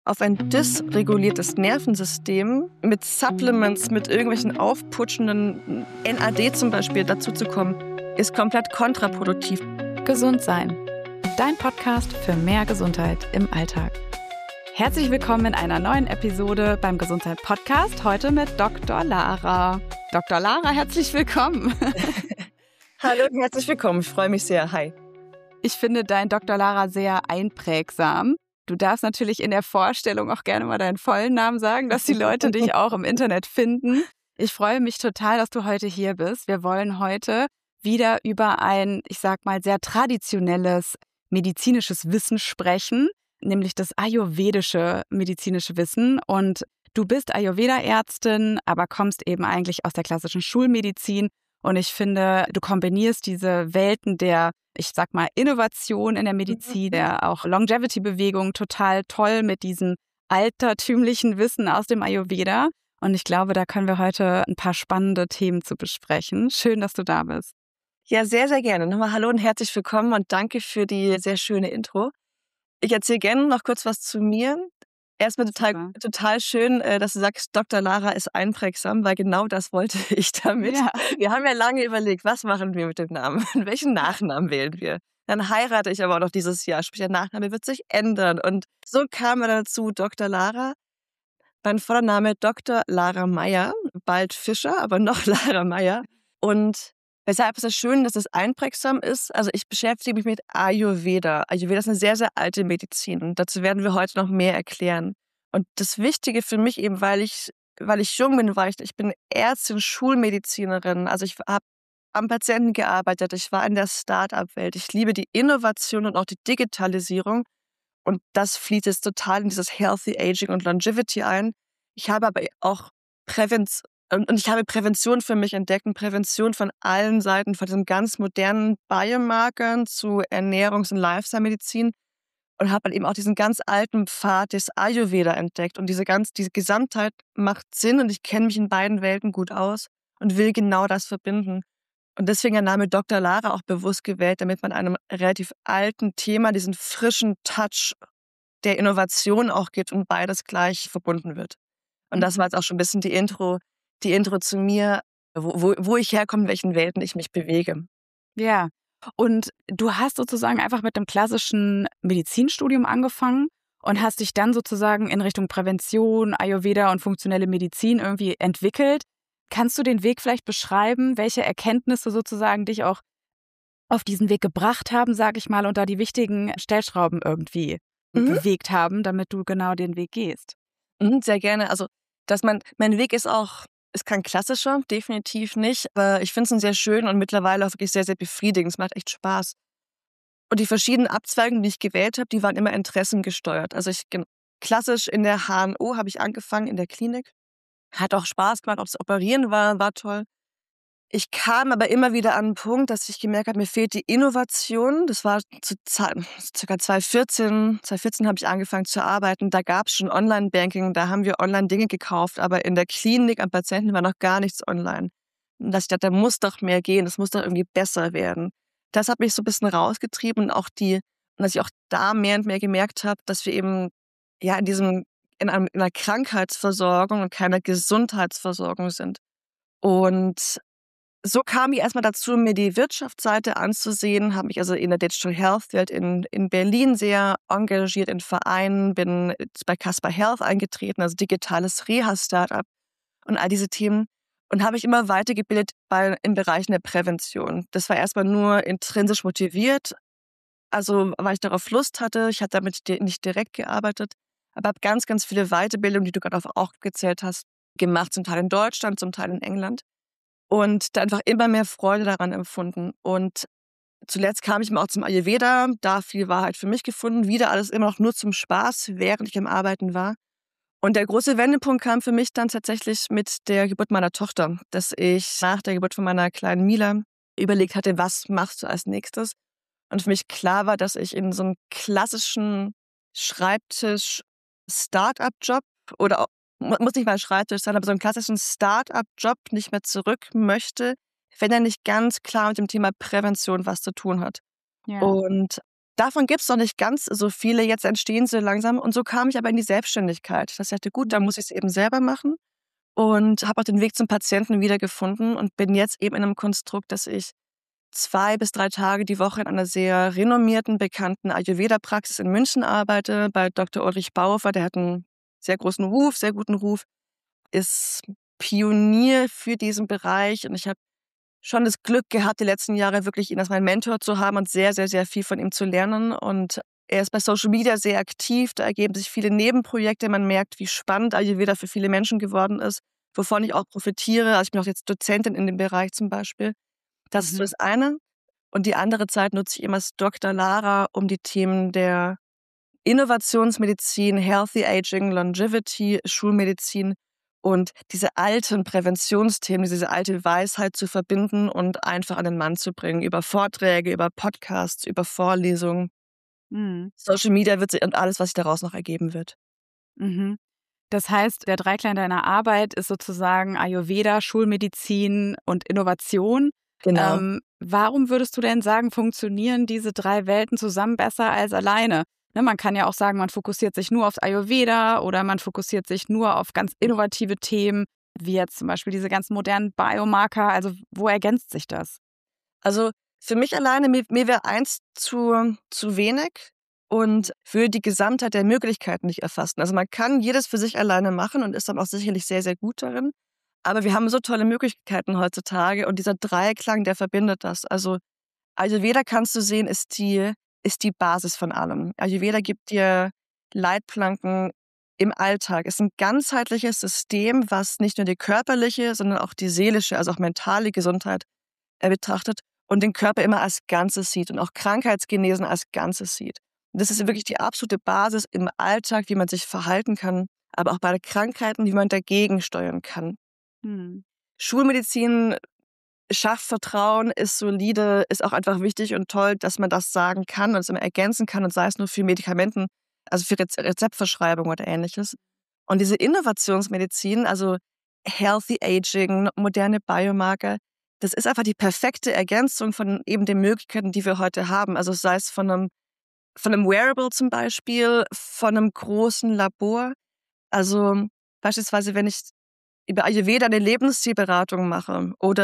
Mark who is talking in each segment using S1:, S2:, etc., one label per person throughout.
S1: auf ein dysreguliertes Nervensystem mit Supplements, mit irgendwelchen aufputschenden NAD zum Beispiel dazu zu kommen, ist komplett kontraproduktiv.
S2: Gesund sein. Dein Podcast für mehr Gesundheit im Alltag. Herzlich willkommen in einer neuen Episode beim Gesundheit-Podcast. Heute mit Dr. Lara. Dr. Lara, herzlich willkommen.
S1: Hallo und herzlich willkommen. Ich freue mich sehr. Hi.
S2: Ich finde dein Dr. Lara sehr einprägsam. Du darfst natürlich in der Vorstellung auch gerne mal deinen vollen Namen sagen, dass die Leute dich auch im Internet finden. Ich freue mich total, dass du heute hier bist. Wir wollen heute wieder über ein, ich sag mal, sehr traditionelles medizinisches Wissen sprechen, nämlich das ayurvedische medizinische Wissen. Und du bist Ayurveda-Ärztin, aber kommst eben eigentlich aus der klassischen Schulmedizin. Und ich finde, du kombinierst diese Welten der, ich sag mal, Innovation in der Medizin, der auch Longevity-Bewegung total toll mit diesem altertümlichen Wissen aus dem Ayurveda. Und ich glaube, da können wir heute ein paar spannende Themen zu besprechen. Schön, dass du da bist.
S1: Ja, sehr, sehr gerne. Nochmal hallo und herzlich willkommen und danke für die sehr schöne Intro. Ich erzähle gerne noch kurz was zu mir. Erstmal total schön, dass du sagst, Dr. Lara ist einprägsam, weil genau das wollte ich damit.
S2: Ja.
S1: Wir haben ja lange überlegt, was machen wir mit dem Namen? Welchen Nachnamen wählen wir? Dann heirate ich aber auch noch dieses Jahr, sprich der Nachname wird sich ändern. Und so kam er dazu, Dr. Lara. Mein voller Name Dr. Lara Meyer, bald Fischer, aber noch Lara Meyer. Und weshalb ist es schön, dass es einprägsam ist? Also ich beschäftige mich mit Ayurveda. Ayurveda ist eine sehr, sehr alte Medizin. Und dazu werden wir heute noch mehr erklären. Und das Wichtige für mich eben, weil ich jung bin, ich bin Ärztin, Schulmedizinerin. Also ich habe am Patienten gearbeitet. Ich war in der Start-up-Welt. Ich liebe die Innovation und auch die Digitalisierung. Und das fließt jetzt total in dieses Healthy Aging und Longevity ein. Ich habe aber auch ich habe Prävention für mich entdeckt und Prävention von allen Seiten, von diesen ganz modernen Biomarkern zu Ernährungs- und Lifestyle-Medizin und habe dann eben auch diesen ganz alten Pfad des Ayurveda entdeckt. Und diese Gesamtheit macht Sinn und ich kenne mich in beiden Welten gut aus und will genau das verbinden. Und deswegen der Name Dr. Lara auch bewusst gewählt, damit man einem relativ alten Thema diesen frischen Touch der Innovation auch gibt und beides gleich verbunden wird. Und das war jetzt auch schon ein bisschen die Intro zu mir, wo ich herkomme, in welchen Welten ich mich bewege.
S2: Ja, und du hast sozusagen einfach mit einem klassischen Medizinstudium angefangen und hast dich dann sozusagen in Richtung Prävention, Ayurveda und funktionelle Medizin irgendwie entwickelt. Kannst du den Weg vielleicht beschreiben, welche Erkenntnisse sozusagen dich auch auf diesen Weg gebracht haben, sage ich mal, und da die wichtigen Stellschrauben irgendwie bewegt haben, damit du genau den Weg gehst?
S1: Sehr gerne. Also, mein Weg ist kein klassischer, definitiv nicht. Aber ich finde es einen sehr schön und mittlerweile auch wirklich sehr, sehr befriedigend. Es macht echt Spaß. Und die verschiedenen Abzweigungen, die ich gewählt habe, die waren immer interessengesteuert. Also klassisch in der HNO habe ich angefangen, in der Klinik. Hat auch Spaß gemacht, auch das Operieren war toll. Ich kam aber immer wieder an einen Punkt, dass ich gemerkt habe, mir fehlt die Innovation. Das war circa 2014. 2014 habe ich angefangen zu arbeiten. Da gab es schon Online-Banking, da haben wir online Dinge gekauft, aber in der Klinik am Patienten war noch gar nichts online. Und dass ich dachte, da muss doch mehr gehen, das muss doch irgendwie besser werden. Das hat mich so ein bisschen rausgetrieben und dass ich auch da mehr und mehr gemerkt habe, dass wir eben ja in einer Krankheitsversorgung und keiner Gesundheitsversorgung sind. Und so kam ich erstmal dazu, mir die Wirtschaftsseite anzusehen, habe mich also in der Digital Health Welt in Berlin sehr engagiert in Vereinen, bin bei Casper Health eingetreten, also digitales Reha-Startup und all diese Themen und habe mich immer weitergebildet in Bereichen der Prävention. Das war erstmal nur intrinsisch motiviert, also weil ich darauf Lust hatte. Ich hatte damit nicht direkt gearbeitet, aber habe ganz, ganz viele Weiterbildungen, die du gerade auch gezählt hast, gemacht, zum Teil in Deutschland, zum Teil in England. Und da einfach immer mehr Freude daran empfunden. Und zuletzt kam ich auch zum Ayurveda, da viel Wahrheit für mich gefunden, wieder alles immer noch nur zum Spaß, während ich am Arbeiten war. Und der große Wendepunkt kam für mich dann tatsächlich mit der Geburt meiner Tochter, dass ich nach der Geburt von meiner kleinen Mila überlegt hatte, was machst du als nächstes? Und für mich klar war, dass ich in so einen klassischen Schreibtisch-Start-up-Job oder muss nicht mal Schreibtisch sein, aber so einen klassischen Start-up-Job nicht mehr zurück möchte, wenn er nicht ganz klar mit dem Thema Prävention was zu tun hat.
S2: Ja.
S1: Und davon gibt es noch nicht ganz so viele, jetzt entstehen sie langsam. Und so kam ich aber in die Selbstständigkeit. Dass ich dachte, gut, dann muss ich es eben selber machen. Und habe auch den Weg zum Patienten wiedergefunden und bin jetzt eben in einem Konstrukt, dass ich 2 bis 3 Tage die Woche in einer sehr renommierten, bekannten Ayurveda-Praxis in München arbeite, bei Dr. Ulrich Bauhofer. Der hat einen sehr großen Ruf, sehr guten Ruf, ist Pionier für diesen Bereich. Und ich habe schon das Glück gehabt, die letzten Jahre wirklich ihn als meinen Mentor zu haben und sehr, sehr, sehr viel von ihm zu lernen. Und er ist bei Social Media sehr aktiv. Da ergeben sich viele Nebenprojekte. Man merkt, wie spannend Ayurveda für viele Menschen geworden ist, wovon ich auch profitiere. Also ich bin auch jetzt Dozentin in dem Bereich zum Beispiel. Das ist so das eine. Und die andere Zeit nutze ich eben als Dr. Lara, um die Themen der Innovationsmedizin, Healthy Aging, Longevity, Schulmedizin und diese alten Präventionsthemen, diese alte Weisheit zu verbinden und einfach an den Mann zu bringen. Über Vorträge, über Podcasts, über Vorlesungen.
S2: Mhm.
S1: Social Media und alles, was sich daraus noch ergeben wird.
S2: Mhm. Das heißt, der Dreiklang deiner Arbeit ist sozusagen Ayurveda, Schulmedizin und Innovation.
S1: Genau.
S2: Warum würdest du denn sagen, funktionieren diese 3 Welten zusammen besser als alleine? Ne, man kann ja auch sagen, man fokussiert sich nur auf Ayurveda oder man fokussiert sich nur auf ganz innovative Themen, wie jetzt zum Beispiel diese ganzen modernen Biomarker. Also wo ergänzt sich das?
S1: Also für mich alleine, mir wäre eins zu wenig und würde die Gesamtheit der Möglichkeiten nicht erfassen. Also man kann jedes für sich alleine machen und ist dann auch sicherlich sehr, sehr gut darin. Aber wir haben so tolle Möglichkeiten heutzutage und dieser Dreiklang, der verbindet das. Also Ayurveda kannst du sehen, ist die Basis von allem. Ayurveda gibt dir Leitplanken im Alltag. Es ist ein ganzheitliches System, was nicht nur die körperliche, sondern auch die seelische, also auch mentale Gesundheit betrachtet und den Körper immer als Ganzes sieht und auch Krankheitsgenesen als Ganzes sieht. Und das ist wirklich die absolute Basis im Alltag, wie man sich verhalten kann, aber auch bei Krankheiten, wie man dagegen steuern kann.
S2: Hm.
S1: Schulmedizin schafft Vertrauen, ist solide, ist auch einfach wichtig und toll, dass man das sagen kann und es immer ergänzen kann und sei es nur für Medikamenten, also für Rezeptverschreibung oder Ähnliches. Und diese Innovationsmedizin, also Healthy Aging, moderne Biomarker, das ist einfach die perfekte Ergänzung von eben den Möglichkeiten, die wir heute haben. Also sei es von einem Wearable zum Beispiel, von einem großen Labor. Also beispielsweise, wenn ich über Ayurveda eine Lebenszielberatung mache oder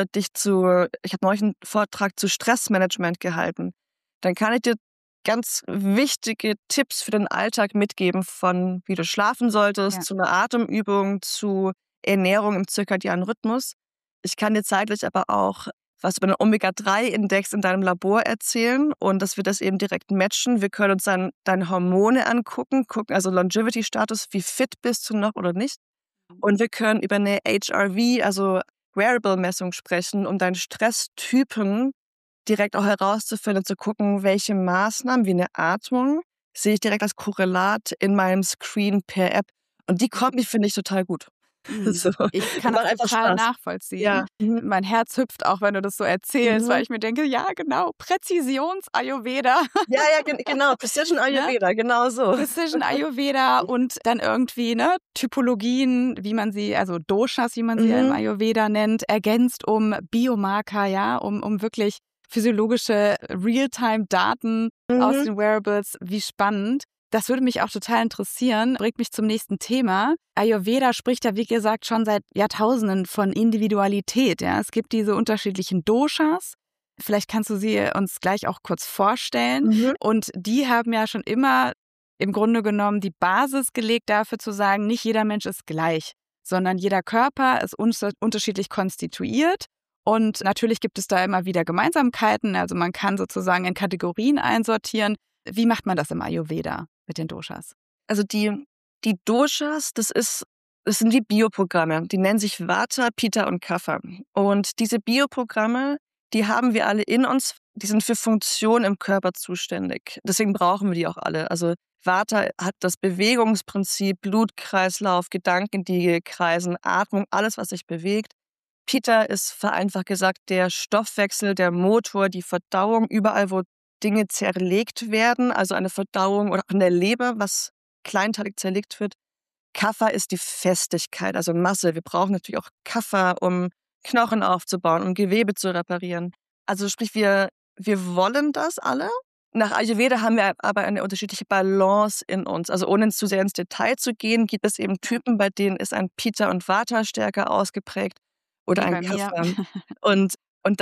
S1: ich habe neulich einen Vortrag zu Stressmanagement gehalten, dann kann ich dir ganz wichtige Tipps für den Alltag mitgeben, von wie du schlafen solltest,
S2: Ja.
S1: zu einer Atemübung, zu Ernährung im zirkadianen Rhythmus. Ich kann dir zeitlich aber auch was über den Omega-3-Index in deinem Labor erzählen und dass wir das eben direkt matchen. Wir können uns dann deine Hormone gucken, also Longevity-Status, wie fit bist du noch oder nicht. Und wir können über eine HRV, also Wearable-Messung sprechen, um deinen Stresstypen direkt auch herauszufinden und zu gucken, welche Maßnahmen wie eine Atmung sehe ich direkt als Korrelat in meinem Screen per App. Und die Kombi finde ich total gut. So.
S2: Ich kann
S1: Macht
S2: das
S1: einfach
S2: total
S1: Spaß.
S2: nachvollziehen.
S1: Ja. Mhm.
S2: Mein Herz hüpft auch, wenn du das so erzählst, weil
S1: Mhm.
S2: ich mir denke, ja genau, Präzisions-Ayurveda.
S1: Ja, genau. Precision
S2: Ne?
S1: Ayurveda, genau so.
S2: Precision Ayurveda und dann irgendwie Typologien, wie man sie, also Doshas, wie man sie ja im
S1: Mhm.
S2: Ayurveda nennt, ergänzt um Biomarker, ja, um wirklich physiologische Realtime-Daten aus
S1: Mhm.
S2: den Wearables. Wie spannend. Das würde mich auch total interessieren, bringt mich zum nächsten Thema. Ayurveda spricht ja, wie gesagt, schon seit Jahrtausenden von Individualität. Ja? Es gibt diese unterschiedlichen Doshas. Vielleicht kannst du sie uns gleich auch kurz vorstellen.
S1: Mhm.
S2: Und die haben ja schon immer im Grunde genommen die Basis gelegt dafür zu sagen, nicht jeder Mensch ist gleich, sondern jeder Körper ist unterschiedlich konstituiert. Und natürlich gibt es da immer wieder Gemeinsamkeiten. Also man kann sozusagen in Kategorien einsortieren. Wie macht man das im Ayurveda mit den Doshas?
S1: Also die Doshas, das sind die Bioprogramme. Die nennen sich Vata, Pitta und Kapha. Und diese Bioprogramme, die haben wir alle in uns. Die sind für Funktion im Körper zuständig. Deswegen brauchen wir die auch alle. Also Vata hat das Bewegungsprinzip, Blutkreislauf, Gedanken, die kreisen, Atmung, alles, was sich bewegt. Pitta ist vereinfacht gesagt der Stoffwechsel, der Motor, die Verdauung, überall, wo Dinge zerlegt werden, also eine Verdauung oder auch in der Leber, was kleinteilig zerlegt wird. Kapha ist die Festigkeit, also Masse. Wir brauchen natürlich auch Kapha, um Knochen aufzubauen, um Gewebe zu reparieren. Also sprich, wir wollen das alle. Nach Ayurveda haben wir aber eine unterschiedliche Balance in uns. Also ohne zu sehr ins Detail zu gehen, gibt es eben Typen, bei denen ist ein Pitta und Vata stärker ausgeprägt oder
S2: Wie
S1: ein
S2: bei mir.
S1: Kapha. Und, und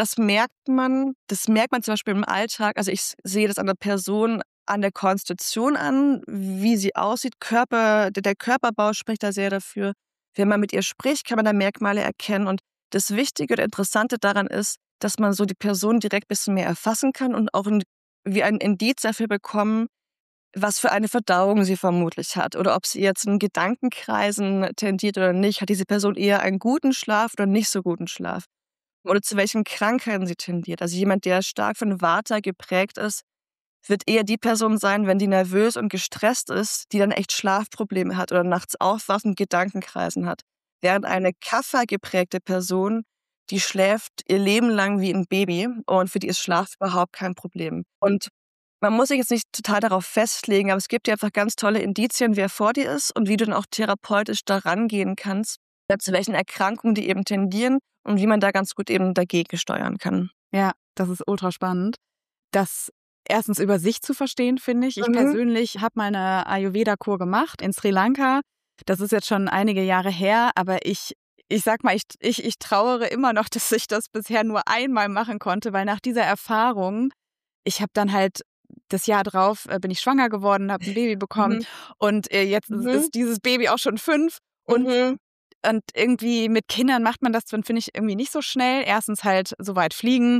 S1: das merkt man zum Beispiel im Alltag. Also ich sehe das an der Person, an der Konstitution an, wie sie aussieht. Der Körperbau spricht da sehr dafür. Wenn man mit ihr spricht, kann man da Merkmale erkennen. Und das Wichtige oder Interessante daran ist, dass man so die Person direkt ein bisschen mehr erfassen kann und auch wie ein Indiz dafür bekommen, was für eine Verdauung sie vermutlich hat oder ob sie jetzt in Gedankenkreisen tendiert oder nicht. Hat diese Person eher einen guten Schlaf oder nicht so guten Schlaf? Oder zu welchen Krankheiten sie tendiert. Also jemand, der stark von Vata geprägt ist, wird eher die Person sein, wenn die nervös und gestresst ist, die dann echt Schlafprobleme hat oder nachts aufwacht und Gedankenkreisen hat. Während eine Kapha-geprägte Person, die schläft ihr Leben lang wie ein Baby und für die ist Schlaf überhaupt kein Problem. Und man muss sich jetzt nicht total darauf festlegen, aber es gibt dir einfach ganz tolle Indizien, wer vor dir ist und wie du dann auch therapeutisch da rangehen kannst, zu welchen Erkrankungen die eben tendieren und wie man da ganz gut eben dagegen steuern kann.
S2: Ja, das ist ultra spannend. Das erstens über sich zu verstehen, finde ich. Ich
S1: Mhm.
S2: persönlich habe mal eine Ayurveda-Kur gemacht in Sri Lanka. Das ist jetzt schon einige Jahre her, aber ich sag mal, ich trauere immer noch, dass ich das bisher nur einmal machen konnte, weil nach dieser Erfahrung, ich habe dann halt das Jahr drauf bin ich schwanger geworden, habe ein Baby bekommen
S1: Mhm.
S2: und jetzt
S1: Mhm.
S2: ist dieses Baby auch schon 5 und
S1: Mhm.
S2: und irgendwie mit Kindern macht man das dann, finde ich, irgendwie nicht so schnell. Erstens halt so weit fliegen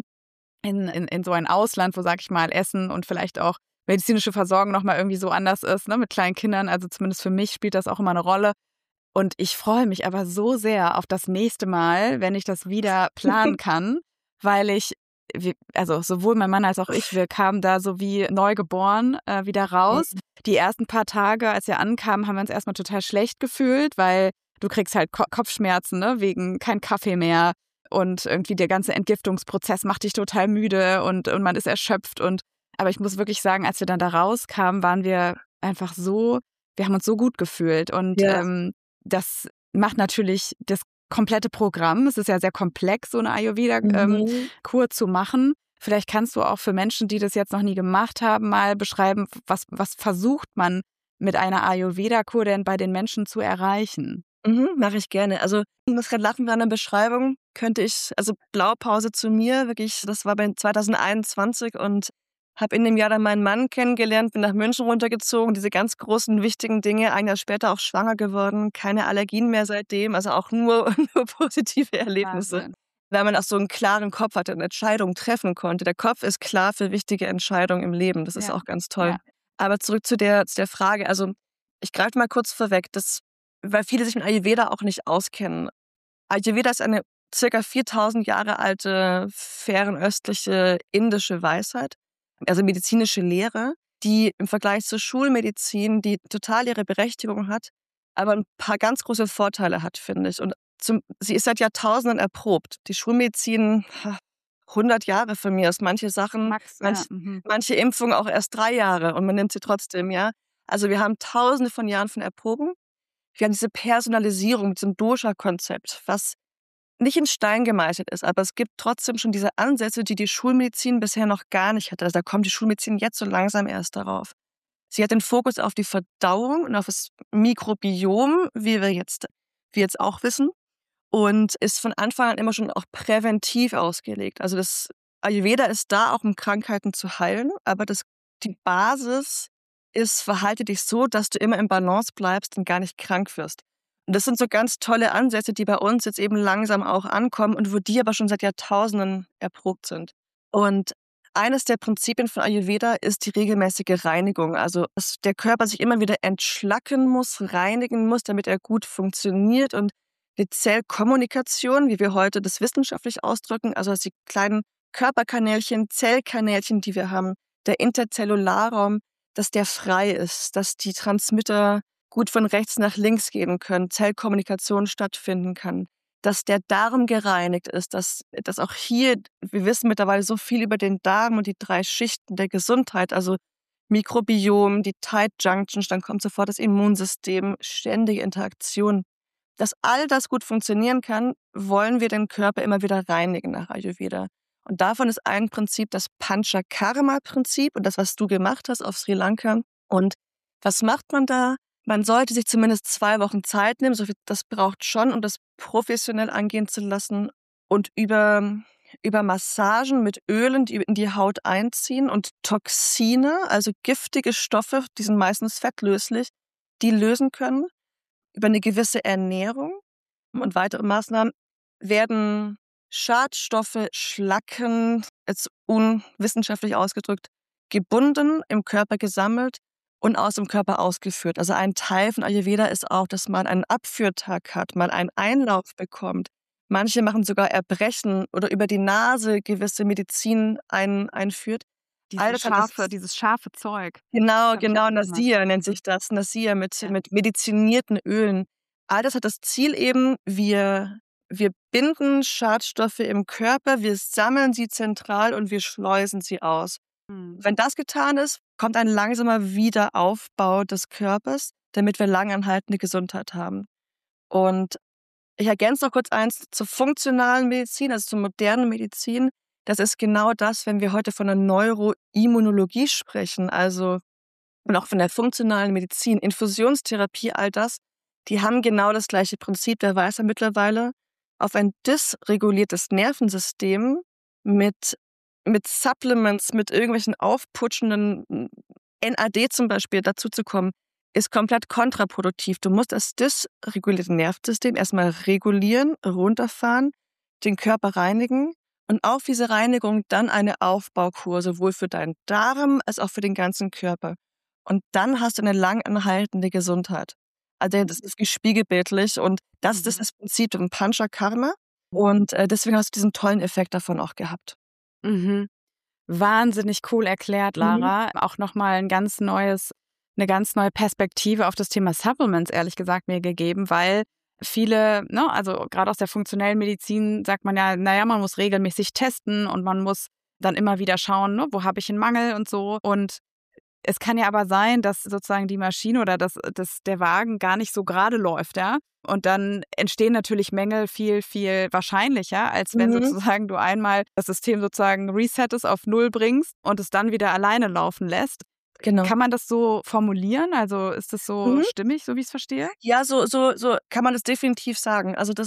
S2: in so ein Ausland, wo, sag ich mal, Essen und vielleicht auch medizinische Versorgung nochmal irgendwie so anders ist, ne, mit kleinen Kindern. Also zumindest für mich spielt das auch immer eine Rolle. Und ich freue mich aber so sehr auf das nächste Mal, wenn ich das wieder planen kann, weil also sowohl mein Mann als auch ich, wir kamen da so wie neugeboren wieder raus.
S1: Mhm.
S2: Die ersten paar Tage, als wir ankamen, haben wir uns erstmal total schlecht gefühlt, weil du kriegst halt Kopfschmerzen, ne, wegen kein Kaffee mehr. Und irgendwie der ganze Entgiftungsprozess macht dich total müde und man ist erschöpft. Aber ich muss wirklich sagen, als wir dann da rauskamen, waren wir einfach wir haben uns so gut gefühlt. Und
S1: Ja.
S2: das macht natürlich das komplette Programm. Es ist ja sehr komplex, so eine
S1: Mhm.
S2: Ayurveda-Kur zu machen. Vielleicht kannst du auch für Menschen, die das jetzt noch nie gemacht haben, mal beschreiben, was versucht man mit einer Ayurveda-Kur denn bei den Menschen zu erreichen?
S1: Mache ich gerne. Also, ich muss grad lachen bei einer Beschreibung also Blaupause zu mir, wirklich, das war bei 2021 und habe in dem Jahr dann meinen Mann kennengelernt, bin nach München runtergezogen, diese ganz großen, wichtigen Dinge, ein Jahr später auch schwanger geworden, keine Allergien mehr seitdem, also auch nur nur positive Erlebnisse,
S2: Wahnsinn.
S1: weil man auch so einen klaren Kopf hatte und Entscheidungen treffen konnte. Der Kopf ist klar für wichtige Entscheidungen im Leben, das ist
S2: Ja,
S1: auch ganz toll.
S2: ja.
S1: Aber zurück zu der Frage, also, ich greife mal kurz vorweg, weil viele sich mit Ayurveda auch nicht auskennen. Ayurveda ist eine circa 4.000 Jahre alte, fernöstliche indische Weisheit, also medizinische Lehre, die im Vergleich zur Schulmedizin, die total ihre Berechtigung hat, aber ein paar ganz große Vorteile hat, finde ich. Und sie ist seit Jahrtausenden erprobt. Die Schulmedizin, 100 Jahre von mir aus. Manche Sachen,
S2: Max, ja. Mhm.
S1: manche Impfungen auch erst 3 Jahre und man nimmt sie trotzdem, ja. Also, wir haben Tausende von Jahren von Erprobung. Wir haben diese Personalisierung mit diesem Dosha-Konzept, was nicht in Stein gemeißelt ist, aber es gibt trotzdem schon diese Ansätze, die die Schulmedizin bisher noch gar nicht hatte. Also, da kommt die Schulmedizin jetzt so langsam erst darauf. Sie hat den Fokus auf die Verdauung und auf das Mikrobiom, wie wir jetzt auch wissen, und ist von Anfang an immer schon auch präventiv ausgelegt. Also, das Ayurveda ist da auch, um Krankheiten zu heilen, aber die Basis ist: Verhalte dich so, dass du immer im Balance bleibst und gar nicht krank wirst. Und das sind so ganz tolle Ansätze, die bei uns jetzt eben langsam auch ankommen und wo die aber schon seit Jahrtausenden erprobt sind. Und eines der Prinzipien von Ayurveda ist die regelmäßige Reinigung. Also, dass der Körper sich immer wieder entschlacken muss, reinigen muss, damit er gut funktioniert und die Zellkommunikation, wie wir heute das wissenschaftlich ausdrücken, also dass die kleinen Körperkanälchen, Zellkanälchen, die wir haben, der Interzellularraum, dass der frei ist, dass die Transmitter gut von rechts nach links gehen können, Zellkommunikation stattfinden kann, dass der Darm gereinigt ist, dass auch hier, wir wissen mittlerweile so viel über den Darm und die 3 Schichten der Gesundheit, also Mikrobiom, die Tight Junctions, dann kommt sofort das Immunsystem, ständige Interaktion. Dass all das gut funktionieren kann, wollen wir den Körper immer wieder reinigen nach Ayurveda. Und davon ist ein Prinzip das Panchakarma-Prinzip und das, was du gemacht hast auf Sri Lanka. Und was macht man da? Man sollte sich zumindest 2 Wochen Zeit nehmen, so viel, das braucht schon, um das professionell angehen zu lassen und über Massagen mit Ölen, die in die Haut einziehen und Toxine, also giftige Stoffe, die sind meistens fettlöslich, die lösen können. Über eine gewisse Ernährung und weitere Maßnahmen werden Schadstoffe, Schlacken, jetzt unwissenschaftlich ausgedrückt, gebunden, im Körper gesammelt und aus dem Körper ausgeführt. Also ein Teil von Ayurveda ist auch, dass man einen Abführtag hat, man einen Einlauf bekommt. Manche machen sogar Erbrechen oder über die Nase gewisse Medizin einführt.
S2: Dieses scharfe Zeug.
S1: Genau,
S2: Das hab ich auch
S1: Nasir
S2: gemacht.
S1: nennt sich das. Nasir mit medizinierten Ölen. All das hat das Ziel eben, wir binden Schadstoffe im Körper, wir sammeln sie zentral und wir schleusen sie aus. Wenn das getan ist, kommt ein langsamer Wiederaufbau des Körpers, damit wir langanhaltende Gesundheit haben. Und ich ergänze noch kurz eins zur funktionalen Medizin, also zur modernen Medizin. Das ist genau das, wenn wir heute von der Neuroimmunologie sprechen, also und auch von der funktionalen Medizin, Infusionstherapie, all das, die haben genau das gleiche Prinzip. Da weiß man mittlerweile, auf ein dysreguliertes Nervensystem mit Supplements, mit irgendwelchen aufputschenden NAD zum Beispiel dazu zu kommen, ist komplett kontraproduktiv. Du musst das dysregulierte Nervensystem erstmal regulieren, runterfahren, den Körper reinigen und auf diese Reinigung dann eine Aufbaukur, sowohl für deinen Darm als auch für den ganzen Körper. Und dann hast du eine langanhaltende Gesundheit. Also das ist gespiegelbildlich und das ist das Prinzip vom Panchakarma. Und deswegen hast du diesen tollen Effekt davon auch gehabt.
S2: Mhm. Wahnsinnig cool erklärt, Lara. Auch nochmal eine ganz neue Perspektive auf das Thema Supplements, ehrlich gesagt, mir gegeben, weil viele, ne, also gerade aus der funktionellen Medizin sagt man ja, naja, man muss regelmäßig testen und man muss dann immer wieder schauen, ne, wo habe ich einen Mangel und so. Und es kann ja aber sein, dass sozusagen die Maschine oder der Wagen gar nicht so gerade läuft, ja. Und dann entstehen natürlich Mängel viel, viel wahrscheinlicher, als wenn sozusagen du einmal das System sozusagen resettest, auf Null bringst und es dann wieder alleine laufen lässt.
S1: Genau.
S2: Kann man das so formulieren? Also ist das so stimmig, so wie ich es verstehe?
S1: Ja, so kann man das definitiv sagen. Also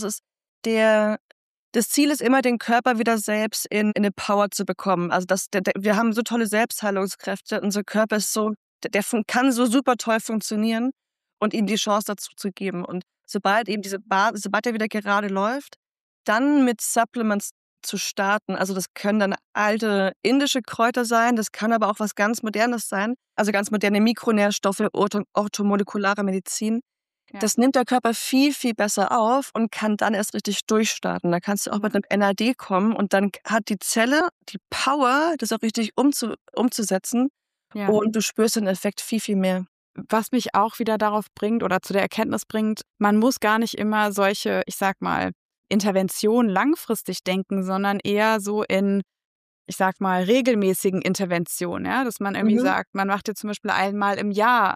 S1: das Ziel ist immer, den Körper wieder selbst in eine Power zu bekommen. Also wir haben so tolle Selbstheilungskräfte. Unser Körper ist kann so super toll funktionieren und ihm die Chance dazu zu geben. Und sobald eben sobald er wieder gerade läuft, dann mit Supplements zu starten. Also das können dann alte indische Kräuter sein, das kann aber auch was ganz Modernes sein. Also ganz moderne Mikronährstoffe, orthomolekulare Medizin. Ja. Das nimmt der Körper viel, viel besser auf und kann dann erst richtig durchstarten. Da kannst du auch mit einem NAD kommen und dann hat die Zelle die Power, das auch richtig umzusetzen. Ja. Und du spürst den Effekt viel, viel mehr.
S2: Was mich auch wieder darauf bringt oder zu der Erkenntnis bringt, man muss gar nicht immer solche, ich sag mal, Interventionen langfristig denken, sondern eher so in, ich sag mal, regelmäßigen Interventionen, ja, dass man irgendwie sagt, man macht jetzt zum Beispiel einmal im Jahr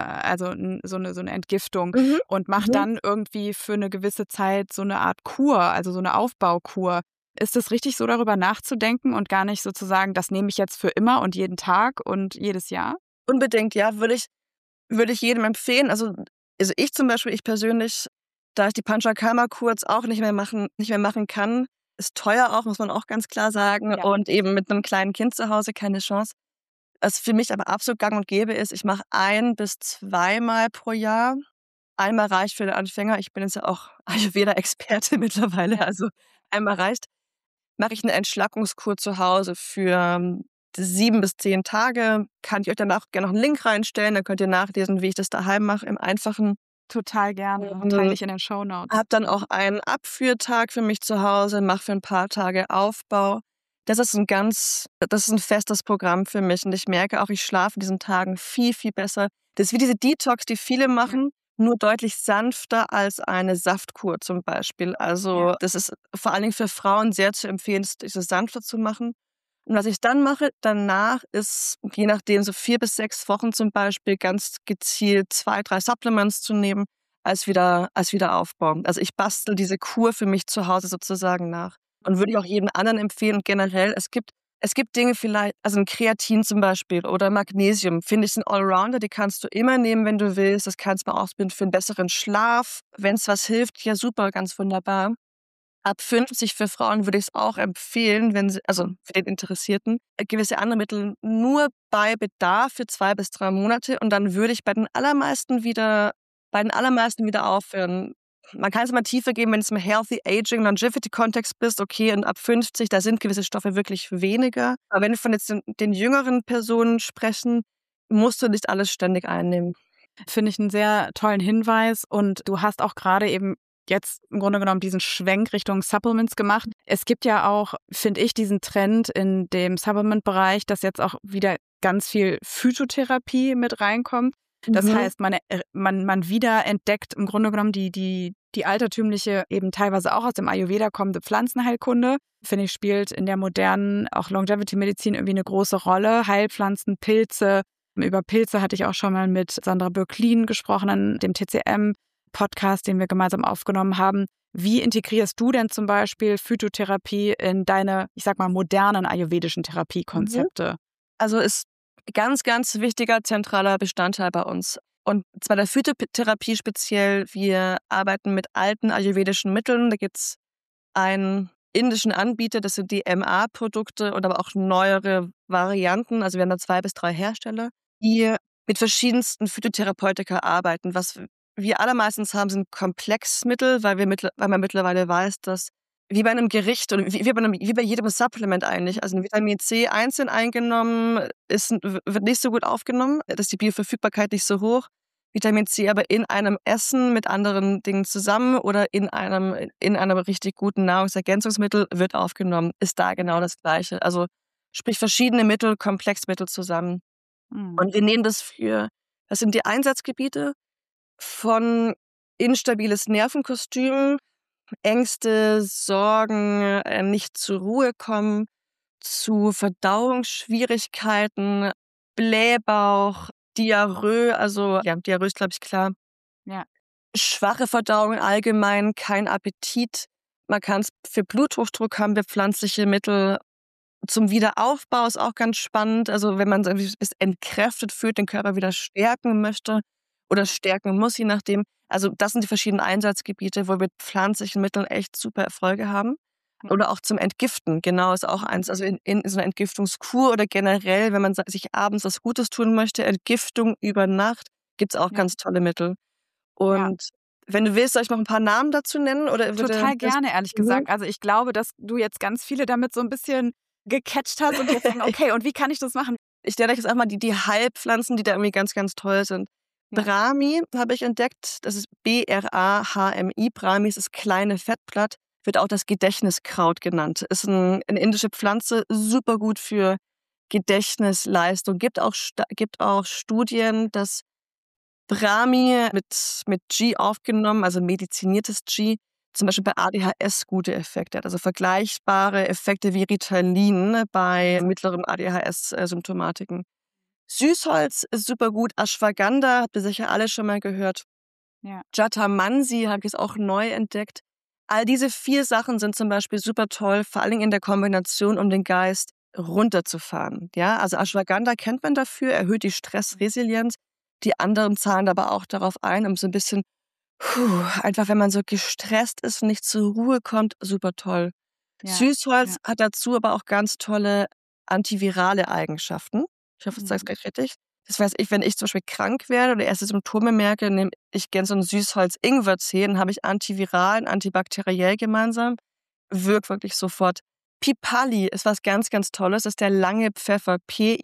S2: so eine Entgiftung und macht dann irgendwie für eine gewisse Zeit so eine Art Kur, also so eine Aufbaukur. Ist es richtig, so darüber nachzudenken und gar nicht sozusagen, das nehme ich jetzt für immer und jeden Tag und jedes Jahr?
S1: Unbedingt, ja, würde ich jedem empfehlen. Also ich zum Beispiel, ich persönlich, da ich die Panchakarma-Kur jetzt auch nicht mehr machen kann, ist teuer auch, muss man auch ganz klar sagen. Ja. Und eben mit einem kleinen Kind zu Hause keine Chance. Was für mich aber absolut gang und gäbe ist, ich mache 1 bis 2 Mal pro Jahr. Einmal reicht für den Anfänger. Ich bin jetzt ja auch Ayurveda-Experte mittlerweile, also einmal reicht. Mache ich eine Entschlackungskur zu Hause für 7 bis 10 Tage. Kann ich euch danach gerne noch einen Link reinstellen, dann könnt ihr nachlesen, wie ich das daheim mache, im Einfachen.
S2: Total gerne, teile ich in den Shownotes.
S1: Hab dann auch einen Abführtag für mich zu Hause, mache für ein paar Tage Aufbau. Das ist ein festes Programm für mich und ich merke auch, ich schlafe in diesen Tagen viel, viel besser. Das ist wie diese Detox, die viele machen, nur deutlich sanfter als eine Saftkur zum Beispiel. Also das ist vor allen Dingen für Frauen sehr zu empfehlen, diese sanfter zu machen. Und was ich dann mache, danach ist, je nachdem, so 4 bis 6 Wochen zum Beispiel, ganz gezielt 2, 3 Supplements zu nehmen, als Wiederaufbau. Also ich bastel diese Kur für mich zu Hause sozusagen nach. und würde ich auch jedem anderen empfehlen. Und generell, es gibt Dinge vielleicht, also ein Kreatin zum Beispiel oder Magnesium, finde ich, sind Allrounder, die kannst du immer nehmen, wenn du willst. Das kannst du mal ausprobieren für einen besseren Schlaf. Wenn es was hilft, ja super, ganz wunderbar. Ab 50 für Frauen würde ich es auch empfehlen, wenn sie, also für den Interessierten, gewisse andere Mittel nur bei Bedarf für 2 bis 3 Monate und dann würde ich bei den allermeisten wieder aufhören. Man kann es mal tiefer geben, wenn du im Healthy Aging, Longevity-Kontext bist, okay, und ab 50, da sind gewisse Stoffe wirklich weniger. Aber wenn wir von jetzt den jüngeren Personen sprechen, musst du nicht alles ständig einnehmen.
S2: Finde ich einen sehr tollen Hinweis. Und du hast auch gerade eben jetzt im Grunde genommen diesen Schwenk Richtung Supplements gemacht. Es gibt ja auch, finde ich, diesen Trend in dem Supplement-Bereich, dass jetzt auch wieder ganz viel Phytotherapie mit reinkommt. Das heißt, man wieder entdeckt im Grunde genommen die altertümliche, eben teilweise auch aus dem Ayurveda kommende Pflanzenheilkunde. Finde ich, spielt in der modernen, auch Longevity-Medizin irgendwie eine große Rolle. Heilpflanzen, Pilze. Über Pilze hatte ich auch schon mal mit Sandra Böcklin gesprochen, an dem TCM-Podcast, den wir gemeinsam aufgenommen haben. Wie integrierst du denn zum Beispiel Phytotherapie in deine, ich sag mal, modernen ayurvedischen Therapiekonzepte?
S1: Also ist ganz, ganz wichtiger, zentraler Bestandteil bei uns. Und zwar der Phytotherapie speziell. Wir arbeiten mit alten ayurvedischen Mitteln. Da gibt es einen indischen Anbieter, das sind die MA-Produkte und aber auch neuere Varianten. Also wir haben da 2 bis 3 Hersteller, die mit verschiedensten Phytotherapeutika arbeiten. Was wir allermeistens haben, sind Komplexmittel, weil man mittlerweile weiß, dass wie bei einem Gericht oder wie bei jedem Supplement eigentlich. Also ein Vitamin C einzeln eingenommen wird nicht so gut aufgenommen. Da ist die Bioverfügbarkeit nicht so hoch. Vitamin C aber in einem Essen mit anderen Dingen zusammen oder in einem richtig guten Nahrungsergänzungsmittel wird aufgenommen. Ist da genau das Gleiche. Also sprich verschiedene Mittel, Komplexmittel zusammen. Und wir nehmen das sind die Einsatzgebiete von instabiles Nervenkostüm, Ängste, Sorgen, nicht zur Ruhe kommen, zu Verdauungsschwierigkeiten, Blähbauch, Diarrhoe, also ja, Diarrhoe ist, glaube ich, klar.
S2: Ja.
S1: Schwache Verdauung allgemein, kein Appetit. Man kann es für Bluthochdruck haben wir pflanzliche Mittel. Zum Wiederaufbau ist auch ganz spannend. Also wenn man sich entkräftet fühlt, den Körper wieder stärken möchte oder stärken muss, je nachdem. Also das sind die verschiedenen Einsatzgebiete, wo wir mit pflanzlichen Mitteln echt super Erfolge haben. Oder auch zum Entgiften, genau, ist auch eins. Also in so einer Entgiftungskur oder generell, wenn man sich abends was Gutes tun möchte, Entgiftung über Nacht, gibt's auch ganz tolle Mittel. Und wenn du willst, soll ich noch ein paar Namen dazu nennen? Oder
S2: Total gerne, ehrlich gesagt. Also ich glaube, dass du jetzt ganz viele damit so ein bisschen gecatcht hast und jetzt sagen, okay, und wie kann ich das machen?
S1: Ich nenne euch jetzt auch mal die Heilpflanzen, die da irgendwie ganz, ganz toll sind.
S2: Ja.
S1: Brahmi habe ich entdeckt, das ist Brahmi. Brahmi ist das kleine Fettblatt, wird auch das Gedächtniskraut genannt. Ist eine indische Pflanze, super gut für Gedächtnisleistung. Gibt auch Studien, dass Brahmi mit G aufgenommen, also mediziniertes G, zum Beispiel bei ADHS gute Effekte hat. Also vergleichbare Effekte wie Ritalin bei mittleren ADHS-Symptomatiken. Süßholz ist super gut. Ashwagandha, habt ihr sicher alle schon mal gehört.
S2: Ja.
S1: Jatamansi habe ich jetzt auch neu entdeckt. All diese 4 Sachen sind zum Beispiel super toll, vor allem in der Kombination, um den Geist runterzufahren. Ja, also Ashwagandha kennt man dafür, erhöht die Stressresilienz. Die anderen zahlen aber auch darauf ein, um so ein bisschen, einfach wenn man so gestresst ist und nicht zur Ruhe kommt, super toll.
S2: Ja.
S1: Süßholz hat dazu aber auch ganz tolle antivirale Eigenschaften. Ich hoffe, ich sage es gleich richtig. Das heißt, wenn ich zum Beispiel krank werde oder erste Symptome merke, nehme ich gerne so ein Süßholz-Ingwer-Tee, dann habe ich antiviral und antibakteriell gemeinsam. Wirkt wirklich sofort. Pipali ist was ganz, ganz Tolles. Das ist der lange Pfeffer.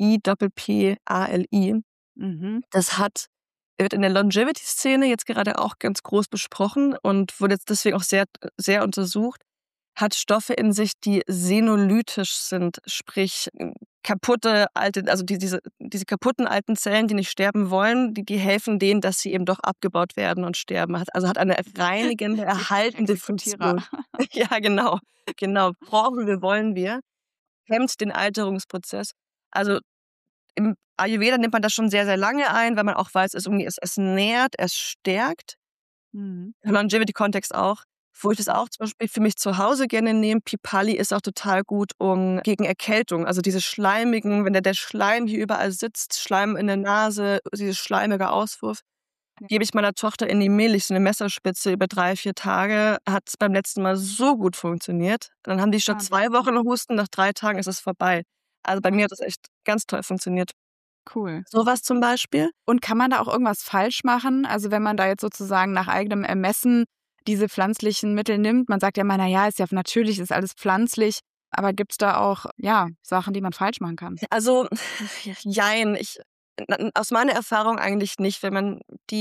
S1: Pippali. Das wird in der Longevity-Szene jetzt gerade auch ganz groß besprochen und wurde jetzt deswegen auch sehr, sehr untersucht. Hat Stoffe in sich, die senolytisch sind, sprich kaputte alte, also diese kaputten alten Zellen, die nicht sterben wollen, die helfen denen, dass sie eben doch abgebaut werden und sterben. Hat eine reinigende, erhaltende Funktion. Ja, genau. Wollen wir. Hemmt den Alterungsprozess. Also im Ayurveda nimmt man das schon sehr, sehr lange ein, weil man auch weiß, es nährt, es stärkt. Im Longevity-Kontext auch. Wo ich das auch zum Beispiel für mich zu Hause gerne nehme, Pipali ist auch total gut gegen Erkältung. Also diese schleimigen, wenn der Schleim hier überall sitzt, Schleim in der Nase, dieses schleimige Auswurf, gebe ich meiner Tochter in die Milch, so eine Messerspitze über 3, 4 Tage, hat es beim letzten Mal so gut funktioniert. Dann haben die statt 2 Wochen Husten, nach 3 Tagen ist es vorbei. Also bei mir hat das echt ganz toll funktioniert.
S2: Cool.
S1: Sowas zum Beispiel.
S2: Und kann man da auch irgendwas falsch machen? Also wenn man da jetzt sozusagen nach eigenem Ermessen diese pflanzlichen Mittel nimmt, man sagt ja immer, naja, ist ja natürlich, ist alles pflanzlich, aber gibt es da auch, ja, Sachen, die man falsch machen kann?
S1: Also, jein. Aus meiner Erfahrung eigentlich nicht, wenn man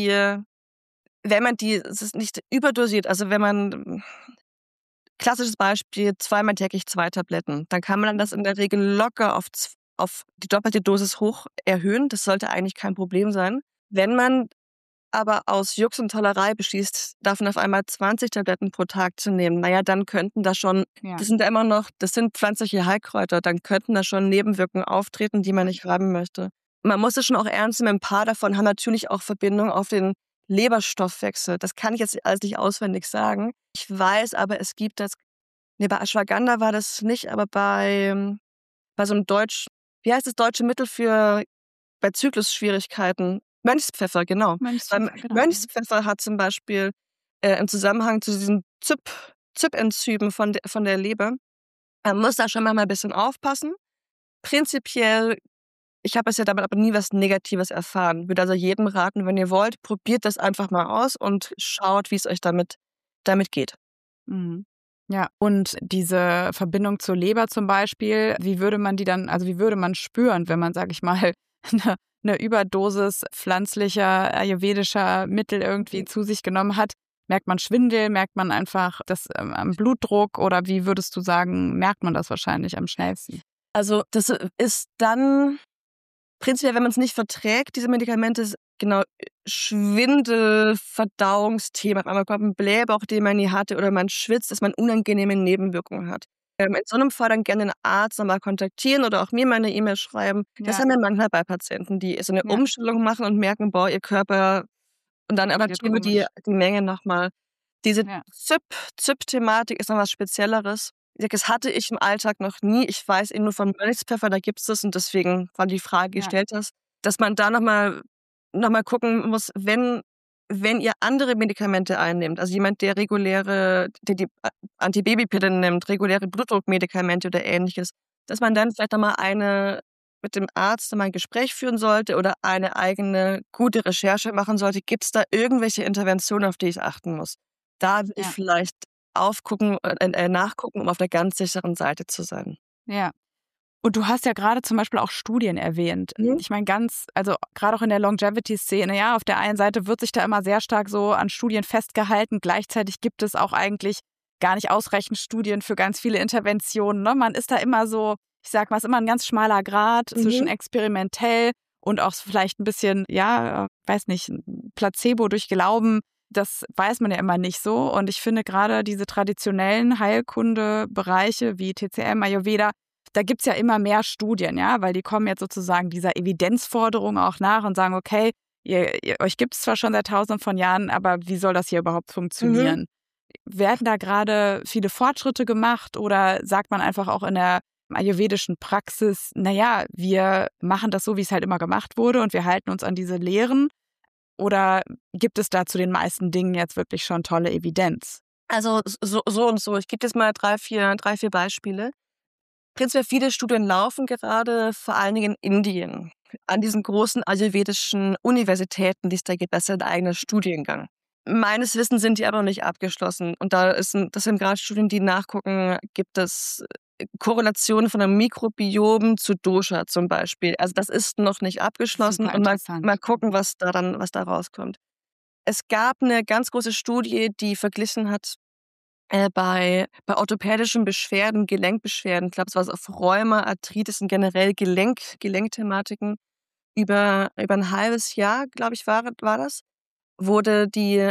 S1: es ist nicht überdosiert, also wenn man klassisches Beispiel, zweimal täglich 2 Tabletten, dann kann man das in der Regel locker auf die doppelte Dosis hoch erhöhen. Das sollte eigentlich kein Problem sein. Wenn man aber aus Jux und Tollerei beschließt, davon auf einmal 20 Tabletten pro Tag zu nehmen, dann könnten da schon, das sind pflanzliche Heilkräuter, dann könnten da schon Nebenwirkungen auftreten, die man nicht haben möchte. Man muss es schon auch ernst nehmen, ein paar davon haben natürlich auch Verbindung auf den Leberstoffwechsel. Das kann ich jetzt alles nicht auswendig sagen. Ich weiß aber, es gibt das, bei Ashwagandha war das nicht, aber bei so einem wie heißt das deutsche Mittel bei Zyklusschwierigkeiten? Mönchspfeffer, genau.
S2: Mönchspfeffer, genau.
S1: Mönchspfeffer hat zum Beispiel im Zusammenhang zu diesen ZYP-Enzymen von der Leber, man muss da schon mal ein bisschen aufpassen. Prinzipiell, ich habe bisher damit aber nie was Negatives erfahren. Würde also jedem raten, wenn ihr wollt, probiert das einfach mal aus und schaut, wie es euch damit geht.
S2: Mhm. Ja, und diese Verbindung zur Leber zum Beispiel, wie würde man spüren, wenn man, sage ich mal, eine Überdosis pflanzlicher, ayurvedischer Mittel irgendwie zu sich genommen hat? Merkt man Schwindel, merkt man einfach das am Blutdruck oder wie würdest du sagen, merkt man das wahrscheinlich am schnellsten?
S1: Also das ist dann prinzipiell, wenn man es nicht verträgt, diese Medikamente, genau, Schwindel, Verdauungsthema, auf einmal kommt ein Blähbauch, den man nie hatte, oder man schwitzt, dass man unangenehme Nebenwirkungen hat. In so einem Fall dann gerne den Arzt nochmal kontaktieren oder auch mir mal eine E-Mail schreiben. Das haben wir manchmal bei Patienten, die so eine Umstellung machen und merken, boah, ihr Körper, und dann adaptieren wir die Menge nochmal. Diese ZYP-Thematik ist noch was Spezielleres. Das hatte ich im Alltag noch nie. Ich weiß eben nur von Mönchspfeffer, da gibt's das, und deswegen war die Frage gestellt hast, dass man da noch mal gucken muss, wenn ihr andere Medikamente einnimmt, also jemand, der die Antibabypillen nimmt, reguläre Blutdruckmedikamente oder Ähnliches, dass man dann vielleicht noch mal mit dem Arzt mal ein Gespräch führen sollte oder eine eigene gute Recherche machen sollte. Gibt's da irgendwelche Interventionen, auf die ich achten muss? Da würde ich vielleicht nachgucken, um auf der ganz sicheren Seite zu sein.
S2: Ja. Und du hast ja gerade zum Beispiel auch Studien erwähnt. Ich meine, also gerade auch in der Longevity-Szene, ja, auf der einen Seite wird sich da immer sehr stark so an Studien festgehalten. Gleichzeitig gibt es auch eigentlich gar nicht ausreichend Studien für ganz viele Interventionen. Ne? Man ist da immer so, ich sag mal, es ist immer ein ganz schmaler Grat zwischen experimentell und auch vielleicht ein bisschen, weiß nicht, Placebo durch Glauben. Das weiß man ja immer nicht so. Und ich finde gerade diese traditionellen Heilkundebereiche wie TCM, Ayurveda, da gibt's ja immer mehr Studien, ja, weil die kommen jetzt sozusagen dieser Evidenzforderung auch nach und sagen, okay, euch gibt's zwar schon seit Tausenden von Jahren, aber wie soll das hier überhaupt funktionieren? Werden da gerade viele Fortschritte gemacht oder sagt man einfach auch in der ayurvedischen Praxis, naja, wir machen das so, wie es halt immer gemacht wurde und wir halten uns an diese Lehren? Oder gibt es da zu den meisten Dingen jetzt wirklich schon tolle Evidenz?
S1: Also so und so. Ich gebe jetzt mal 3, 4 Beispiele. Prinzipiell viele Studien laufen gerade, vor allen Dingen in Indien, an diesen großen ayurvedischen Universitäten, die es da gibt. Das ist ein eigener Studiengang. Meines Wissens sind die aber noch nicht abgeschlossen. Und das sind gerade Studien, die nachgucken, gibt es Korrelationen von einem Mikrobiom zu Dosha zum Beispiel. Also das ist noch nicht abgeschlossen und mal gucken, was da rauskommt. Es gab eine ganz große Studie, die verglichen hat bei orthopädischen Beschwerden, Gelenkbeschwerden, ich glaube, es war auf Rheuma, Arthritis und generell Gelenkthematiken über ein halbes Jahr, glaube ich, war das, wurde die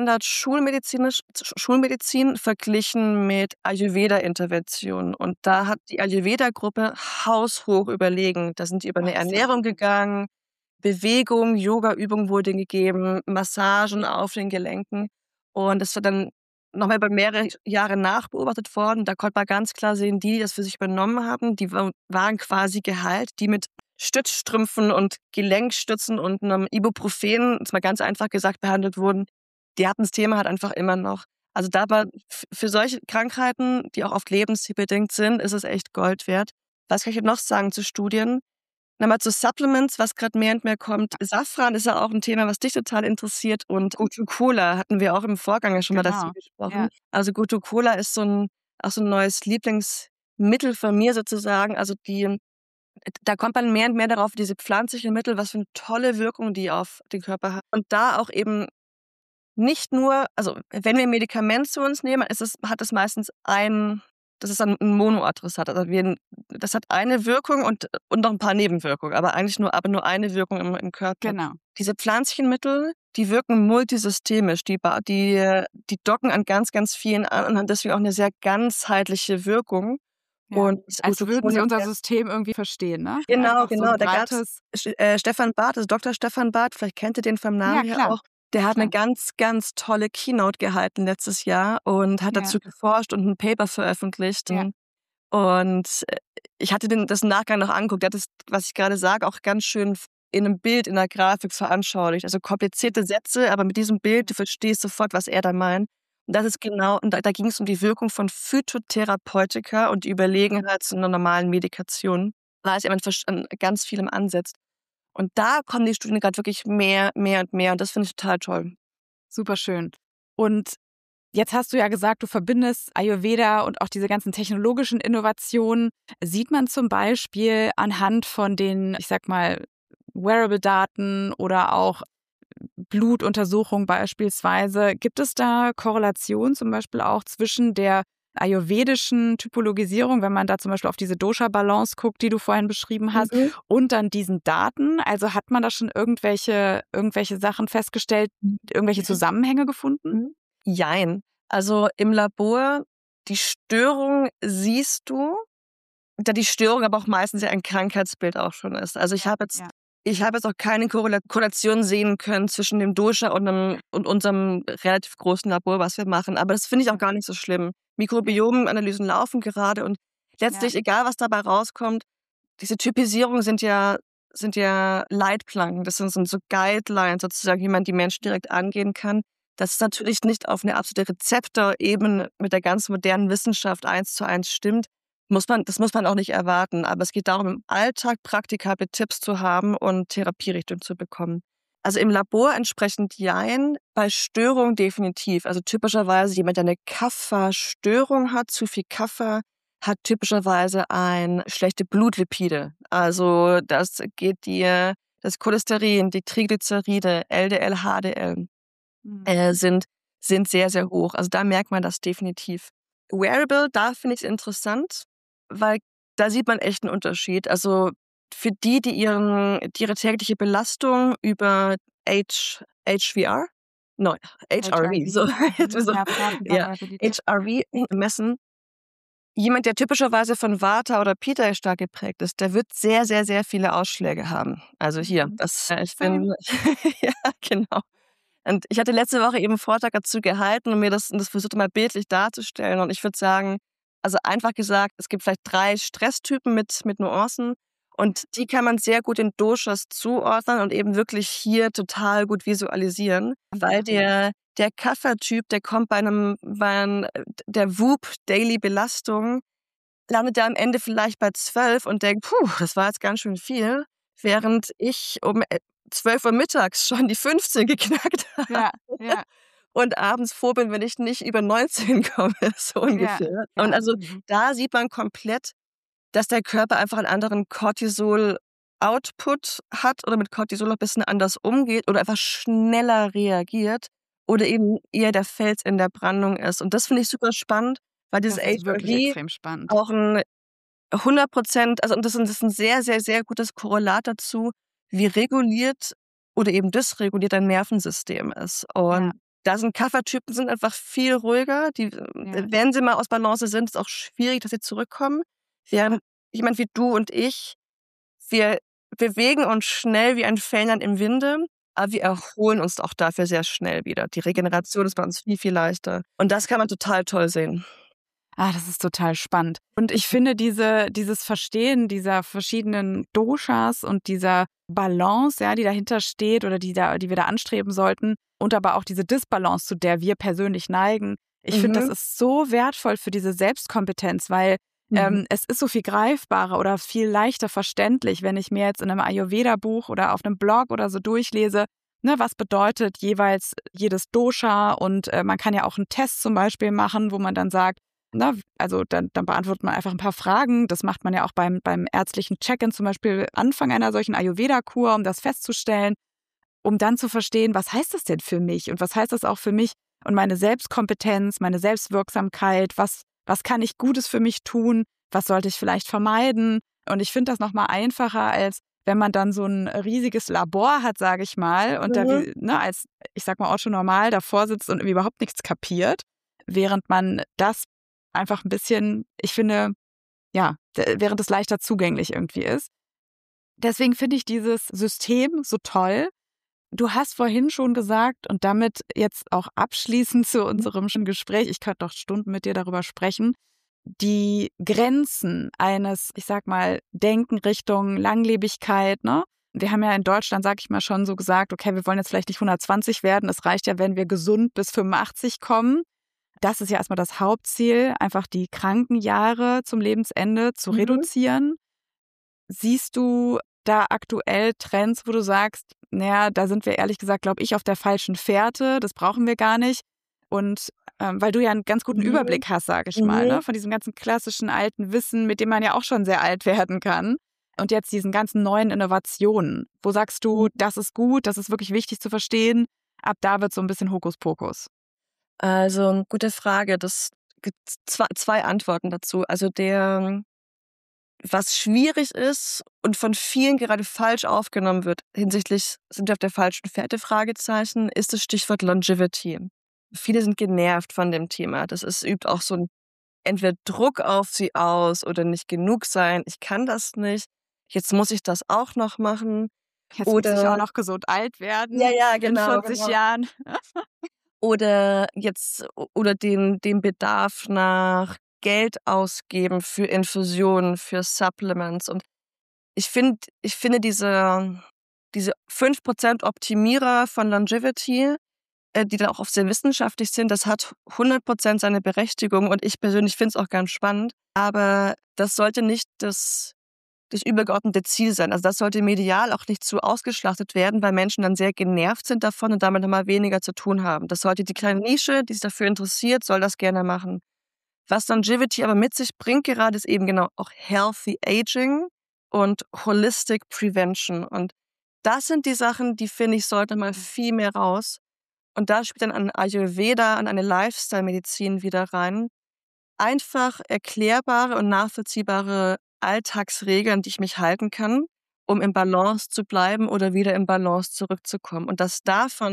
S1: Schulmedizin verglichen mit Ayurveda-Interventionen. Und da hat die Ayurveda-Gruppe haushoch überlegen. Da sind die über eine Ernährung gegangen, Bewegung, Yoga-Übungen wurden gegeben, Massagen auf den Gelenken. Und das war dann nochmal über mehrere Jahre nachbeobachtet worden. Da konnte man ganz klar sehen, die das für sich übernommen haben, die waren quasi geheilt. Die mit Stützstrümpfen und Gelenkstützen und einem Ibuprofen, jetzt mal ganz einfach gesagt, behandelt wurden, die hatten das Thema halt einfach immer noch. Also da war für solche Krankheiten, die auch oft lebensstilbedingt sind, ist es echt Gold wert. Was kann ich noch sagen zu Studien? Nochmal zu Supplements, was gerade mehr und mehr kommt. Safran ist ja auch ein Thema, was dich total interessiert. Und Gotu-Kola hatten wir auch im Vorgang ja schon mal dazu gesprochen.
S2: Ja.
S1: Also Gotu-Kola ist auch so ein neues Lieblingsmittel von mir sozusagen. Also da kommt man mehr und mehr darauf, diese pflanzlichen Mittel, was für eine tolle Wirkung die auf den Körper haben. Und da auch eben nicht nur, also wenn wir ein Medikament zu uns nehmen, hat es meistens das ist dann ein Monoadressat. Also das hat eine Wirkung und noch ein paar Nebenwirkungen, aber eigentlich nur eine Wirkung im Körper.
S2: Genau.
S1: Diese pflanzlichen Mittel, die wirken multisystemisch, die docken an ganz, ganz vielen an und haben deswegen auch eine sehr ganzheitliche Wirkung.
S2: Ja.
S1: Und
S2: als würden sie unser System irgendwie verstehen, ne?
S1: Genau.
S2: So
S1: Da gab's Stefan Barth, also Dr. Stefan Barth, vielleicht kennt ihr den vom Namen her auch. Der hat eine ganz, ganz tolle Keynote gehalten letztes Jahr und hat dazu geforscht und ein Paper veröffentlicht. Ja. Und ich hatte das im Nachgang noch angeguckt. Der hat das, was ich gerade sage, auch ganz schön in einem Bild, in einer Grafik veranschaulicht. Also komplizierte Sätze, aber mit diesem Bild, du verstehst sofort, was er da meint. Und das ist genau, und da ging es um die Wirkung von Phytotherapeutika und die Überlegenheit zu einer normalen Medikation, weil es eben an ganz vielem ansetzt. Und da kommen die Studien gerade wirklich mehr und mehr. Und das finde ich total toll.
S2: Super schön. Und jetzt hast du ja gesagt, du verbindest Ayurveda und auch diese ganzen technologischen Innovationen. Sieht man zum Beispiel anhand von den, ich sag mal, Wearable-Daten oder auch Blutuntersuchungen beispielsweise, gibt es da Korrelationen zum Beispiel auch zwischen der ayurvedischen Typologisierung, wenn man da zum Beispiel auf diese Dosha-Balance guckt, die du vorhin beschrieben hast, und dann diesen Daten? Also hat man da schon irgendwelche Sachen festgestellt, irgendwelche Zusammenhänge gefunden?
S1: Jein. Also im Labor, die Störung siehst du, da die Störung aber auch meistens ja ein Krankheitsbild auch schon ist. Also ich habe jetzt auch keine Korrelation sehen können zwischen dem Dosha und unserem relativ großen Labor, was wir machen. Aber das finde ich auch gar nicht so schlimm. Mikrobiomanalysen laufen gerade und letztlich, egal was dabei rauskommt, diese Typisierungen sind ja Leitplanken. Das sind so Guidelines sozusagen, wie man die Menschen direkt angehen kann. Das ist natürlich nicht auf eine absolute Rezeptorebene mit der ganz modernen Wissenschaft 1:1 stimmt. Das muss man auch nicht erwarten. Aber es geht darum, im Alltag praktikable Tipps zu haben und Therapierichtung zu bekommen. Also im Labor entsprechend jein, bei Störung definitiv. Also typischerweise jemand, der eine Kapha-Störung hat, zu viel Kapha, hat typischerweise schlechte Blutlipide. Also das Cholesterin, die Triglyceride, LDL, HDL sind sehr, sehr hoch. Also da merkt man das definitiv. Wearable, da finde ich es interessant, weil da sieht man echt einen Unterschied. Also für die ihre tägliche Belastung über HRV messen. Jemand, der typischerweise von Vata oder Pitta stark geprägt ist, der wird sehr, sehr, sehr viele Ausschläge haben. Also hier, ja, genau. Und ich hatte letzte Woche eben einen Vortrag dazu gehalten und mir das versucht mal bildlich darzustellen. Und ich würde sagen, also einfach gesagt, es gibt vielleicht 3 Stresstypen mit Nuancen und die kann man sehr gut in Doshas zuordnen und eben wirklich hier total gut visualisieren, weil der Kapha-Typ, der kommt bei der WHOOP Daily Belastung, landet er am Ende vielleicht bei 12 und denkt, das war jetzt ganz schön viel, während ich um 12 Uhr mittags schon die 15 geknackt habe.
S2: Ja.
S1: Und abends froh bin, wenn ich nicht über 19 komme, so ungefähr.
S2: Ja.
S1: Und also da sieht man komplett, dass der Körper einfach einen anderen Cortisol-Output hat oder mit Cortisol noch ein bisschen anders umgeht oder einfach schneller reagiert oder eben eher der Fels in der Brandung ist. Und das finde ich super spannend, weil dieses HRV auch ein 100%, also das ist ein sehr, sehr, sehr gutes Korrelat dazu, wie reguliert oder eben dysreguliert dein Nervensystem ist. Und da sind Kapha-Typen sind einfach viel ruhiger. Wenn sie mal aus Balance sind, ist es auch schwierig, dass sie zurückkommen. Während jemand wie du und ich, wir bewegen uns schnell wie ein Fähnlein im Winde. Aber wir erholen uns auch dafür sehr schnell wieder. Die Regeneration ist bei uns viel, viel leichter. Und das kann man total toll sehen.
S2: Das ist total spannend. Und ich finde dieses Verstehen dieser verschiedenen Doshas und dieser Balance, ja, die dahinter steht oder die wir da anstreben sollten und aber auch diese Disbalance, zu der wir persönlich neigen. Ich finde, das ist so wertvoll für diese Selbstkompetenz, weil es ist so viel greifbarer oder viel leichter verständlich, wenn ich mir jetzt in einem Ayurveda-Buch oder auf einem Blog oder so durchlese, ne, was bedeutet jeweils jedes Dosha, und man kann ja auch einen Test zum Beispiel machen, wo man dann sagt, na, also dann beantwortet man einfach ein paar Fragen. Das macht man ja auch beim ärztlichen Check-in, zum Beispiel Anfang einer solchen Ayurveda-Kur, um das festzustellen, um dann zu verstehen, was heißt das denn für mich und was heißt das auch für mich und meine Selbstkompetenz, meine Selbstwirksamkeit, was kann ich Gutes für mich tun, was sollte ich vielleicht vermeiden. Und ich finde das nochmal einfacher, als wenn man dann so ein riesiges Labor hat, sage ich mal, und da als, ich sag mal, Otto normal davor sitzt und überhaupt nichts kapiert, während man das einfach ein bisschen, ich finde, ja, während es leichter zugänglich irgendwie ist. Deswegen finde ich dieses System so toll. Du hast vorhin schon gesagt, und damit jetzt auch abschließend zu unserem Gespräch, ich könnte doch Stunden mit dir darüber sprechen, die Grenzen eines, ich sag mal, Denken Richtung Langlebigkeit, ne? Wir haben ja in Deutschland, sag ich mal, schon so gesagt, okay, wir wollen jetzt vielleicht nicht 120 werden. Es reicht ja, wenn wir gesund bis 85 kommen. Das ist ja erstmal das Hauptziel, einfach die Krankenjahre zum Lebensende zu reduzieren. Siehst du da aktuell Trends, wo du sagst, naja, da sind wir ehrlich gesagt, glaube ich, auf der falschen Fährte, das brauchen wir gar nicht. Und weil du ja einen ganz guten Überblick hast, sage ich mal, ne, von diesem ganzen klassischen alten Wissen, mit dem man ja auch schon sehr alt werden kann. Und jetzt diesen ganzen neuen Innovationen. Wo sagst du, das ist gut, das ist wirklich wichtig zu verstehen, ab da wird so ein bisschen Hokuspokus?
S1: Also, gute Frage. Das gibt zwei Antworten dazu. Also was schwierig ist und von vielen gerade falsch aufgenommen wird, hinsichtlich sind wir auf der falschen Fährte, Fragezeichen, ist das Stichwort Longevity. Viele sind genervt von dem Thema. Übt auch so ein entweder Druck auf sie aus oder nicht genug sein. Ich kann das nicht. Jetzt muss ich das auch noch machen.
S2: Jetzt muss ich auch noch gesund alt werden.
S1: Ja,
S2: in 40 Jahren.
S1: Oder den Bedarf nach Geld ausgeben für Infusionen, für Supplements. Und ich finde diese 5% Optimierer von Longevity, die dann auch oft sehr wissenschaftlich sind, das hat 100% seine Berechtigung. Und ich persönlich finde es auch ganz spannend. Aber das sollte nicht das übergeordnete Ziel sein. Also das sollte medial auch nicht zu ausgeschlachtet werden, weil Menschen dann sehr genervt sind davon und damit nochmal weniger zu tun haben. Das sollte die kleine Nische, die sich dafür interessiert, soll das gerne machen. Was Longevity aber mit sich bringt gerade, ist eben genau auch Healthy Aging und Holistic Prevention. Und das sind die Sachen, die, finde ich, sollten mal viel mehr raus. Und da spielt dann an Ayurveda, an eine Lifestyle-Medizin wieder rein. Einfach erklärbare und nachvollziehbare Alltagsregeln, die ich mich halten kann, um im Balance zu bleiben oder wieder im Balance zurückzukommen. Und das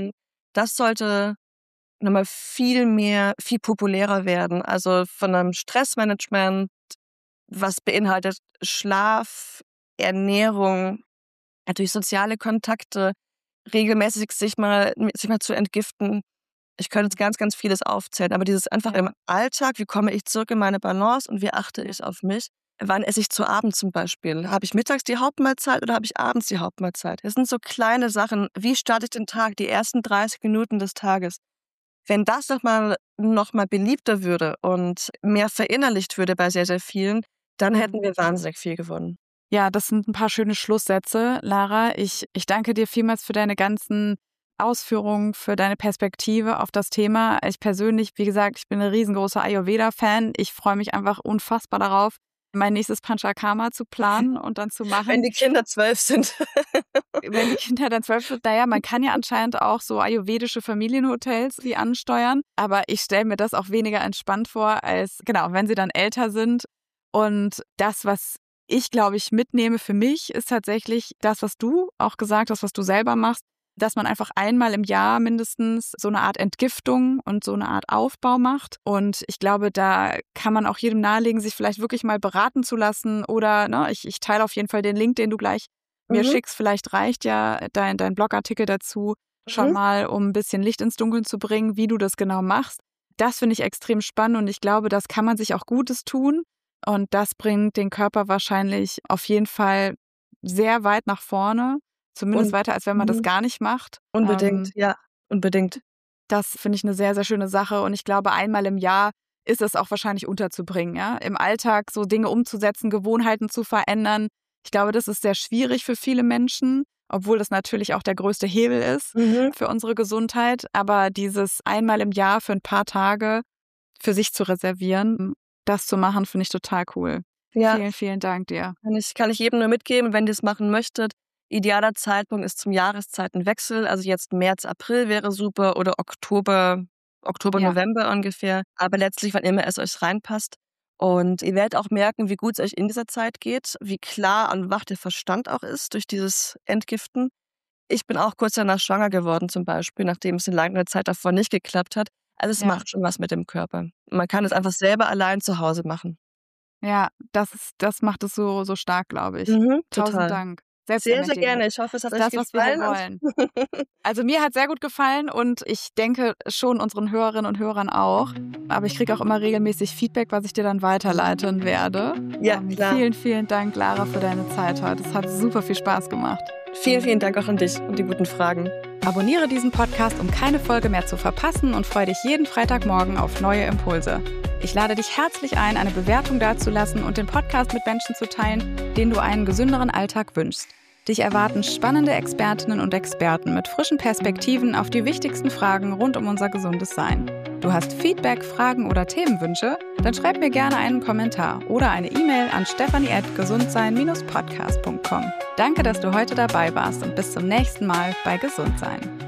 S1: sollte nochmal viel populärer werden. Also von einem Stressmanagement, was beinhaltet Schlaf, Ernährung, natürlich soziale Kontakte, regelmäßig sich mal zu entgiften. Ich könnte jetzt ganz, ganz vieles aufzählen, aber dieses einfach im Alltag, wie komme ich zurück in meine Balance und wie achte ich auf mich? Wann esse ich zu Abend zum Beispiel? Habe ich mittags die Hauptmahlzeit oder habe ich abends die Hauptmahlzeit? Das sind so kleine Sachen. Wie starte ich den Tag, die ersten 30 Minuten des Tages? Wenn das noch mal beliebter würde und mehr verinnerlicht würde bei sehr, sehr vielen, dann hätten wir wahnsinnig viel gewonnen.
S2: Ja, das sind ein paar schöne Schlusssätze, Lara. Ich danke dir vielmals für deine ganzen Ausführungen, für deine Perspektive auf das Thema. Ich persönlich, wie gesagt, ich bin ein riesengroßer Ayurveda-Fan. Ich freue mich einfach unfassbar darauf, mein nächstes Panchakarma zu planen und dann zu machen.
S1: Wenn die Kinder 12 sind.
S2: Wenn die Kinder dann 12 sind, naja, man kann ja anscheinend auch so ayurvedische Familienhotels die ansteuern. Aber ich stelle mir das auch weniger entspannt vor, als, genau, wenn sie dann älter sind. Und das, was ich, glaube ich, mitnehme für mich, ist tatsächlich das, was du auch gesagt hast, was du selber machst, dass man einfach einmal im Jahr mindestens so eine Art Entgiftung und so eine Art Aufbau macht. Und ich glaube, da kann man auch jedem nahelegen, sich vielleicht wirklich mal beraten zu lassen. Oder ich teile auf jeden Fall den Link, den du gleich mir schickst. Vielleicht reicht ja dein Blogartikel dazu schon mal, um ein bisschen Licht ins Dunkeln zu bringen, wie du das genau machst. Das finde ich extrem spannend und ich glaube, das kann man sich auch Gutes tun. Und das bringt den Körper wahrscheinlich auf jeden Fall sehr weit nach vorne. Zumindest weiter, als wenn man das gar nicht macht.
S1: Unbedingt, ja, unbedingt.
S2: Das finde ich eine sehr, sehr schöne Sache. Und ich glaube, einmal im Jahr ist es auch wahrscheinlich unterzubringen, ja. Im Alltag so Dinge umzusetzen, Gewohnheiten zu verändern. Ich glaube, das ist sehr schwierig für viele Menschen, obwohl das natürlich auch der größte Hebel ist für unsere Gesundheit. Aber dieses einmal im Jahr für ein paar Tage für sich zu reservieren, das zu machen, finde ich total cool. Ja. Vielen, vielen Dank dir.
S1: Kann ich jedem nur mitgeben, wenn ihr es machen möchtet. Idealer Zeitpunkt ist zum Jahreszeitenwechsel. Also jetzt März, April wäre super oder Oktober, November ungefähr. Aber letztlich, wann immer es euch reinpasst. Und ihr werdet auch merken, wie gut es euch in dieser Zeit geht, wie klar und wach der Verstand auch ist durch dieses Entgiften. Ich bin auch kurz danach schwanger geworden zum Beispiel, nachdem es in langer Zeit davor nicht geklappt hat. Also es macht schon was mit dem Körper. Man kann es einfach selber allein zu Hause machen.
S2: Ja, das macht es so stark, glaube ich. Tausend Dank.
S1: Sehr, sehr gerne. Ich hoffe, es hat euch gefallen.
S2: Was wir wollen. Also mir hat es sehr gut gefallen und ich denke schon unseren Hörerinnen und Hörern auch. Aber ich kriege auch immer regelmäßig Feedback, was ich dir dann weiterleiten werde.
S1: Ja, klar.
S2: Vielen, vielen Dank, Lara, für deine Zeit heute. Es hat super viel Spaß gemacht.
S1: Vielen, vielen Dank auch an dich und die guten Fragen.
S2: Abonniere diesen Podcast, um keine Folge mehr zu verpassen und freue dich jeden Freitagmorgen auf neue Impulse. Ich lade dich herzlich ein, eine Bewertung dazulassen und den Podcast mit Menschen zu teilen, denen du einen gesünderen Alltag wünschst. Dich erwarten spannende Expertinnen und Experten mit frischen Perspektiven auf die wichtigsten Fragen rund um unser gesundes Sein. Du hast Feedback, Fragen oder Themenwünsche? Dann schreib mir gerne einen Kommentar oder eine E-Mail an stephanie@gesundsein-podcast.com. Danke, dass du heute dabei warst und bis zum nächsten Mal bei Gesundsein.